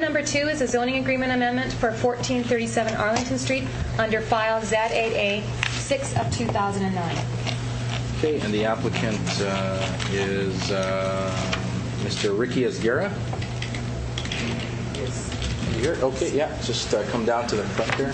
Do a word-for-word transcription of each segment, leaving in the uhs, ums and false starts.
Number two is a zoning agreement amendment for fourteen thirty-seven Arlington Street under file Z eight A six of two thousand nine. Okay, and the applicant uh, is uh, Mister Ricky Esguerra. Yes. Here? Okay, yeah, just uh, come down to the front here.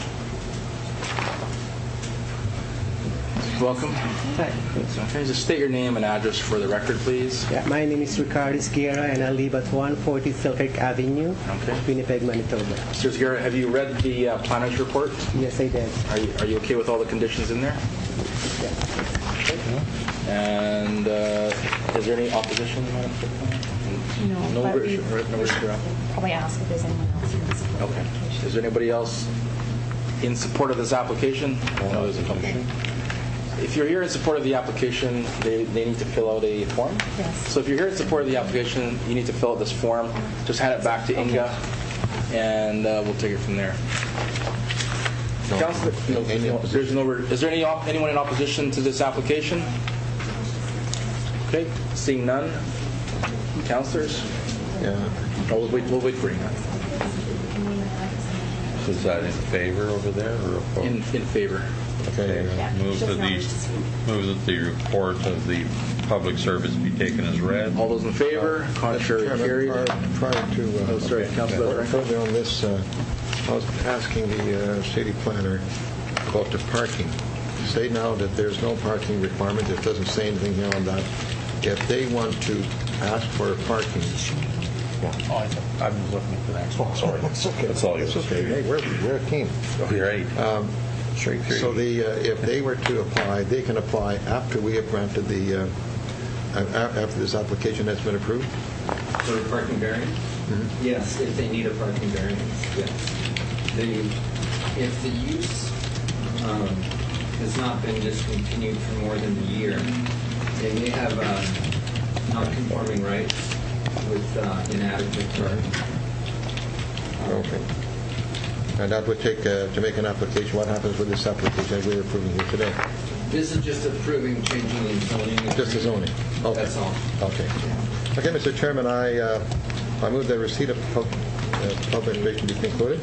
Welcome. Hi. Okay, just state your name and address for the record, please. Yeah, my name is Ricardo Esguerra, and I live at one forty Selkirk Avenue, Okay. Winnipeg, Manitoba. Mister Esguerra, have you read the uh, planner's report? Yes, I did. Are you, are you okay with all the conditions in there? Yeah. And uh, is there any opposition? Madam Clerk? No, No, but wish- we no wish to- probably ask if there's anyone else who wants to Okay. Is there anybody else in support of this application? No, there's a couple. If you're here in support of the application, they, they need to fill out a form. Yes. So if you're here in support of the application, you need to fill out this form. Just hand it back to Inga, and uh, we'll take it from there. No. Councilor, no, Any no, opposition? there's no. Is there any op- anyone in opposition to this application? Okay, seeing none. Councilors, Yeah. oh, we'll wait. We'll wait for Inga. Is that in favor over there or opposed? In in favor. Okay. Yeah, Move she that doesn't the wish to speak. move that the report of the public service be taken as read. All those in favor? Contrary, Mister Chairman, carried. Prior, prior to uh, Oh, sorry, Councilor fur- Frank. further on this, uh, I was asking the uh, city planner about the parking. Say now that there's no parking requirement. It doesn't say anything here on that. If they want to ask for parking, Oh, I thought- I was looking for that. Oh, sorry. it's okay. That's all It's yours. okay. Hey, we're we're a team. You're right. Straight through. So the uh, if they were to apply, they can apply after we have granted the uh, a- after this application has been approved. For a parking variance? Yes, if they need a parking variance, yes. The, if the use um, has not been discontinued for more than a year, they may have uh, non-conforming rights with uh, inadequate parking. Okay. And that would take, uh, to make an application, what happens with this application that we're approving here today? This is just approving changing the zoning. Just the zoning? Okay. That's all. Okay. Okay, Mister Chairman, I, uh, I move the receipt of pub- uh, public information be concluded.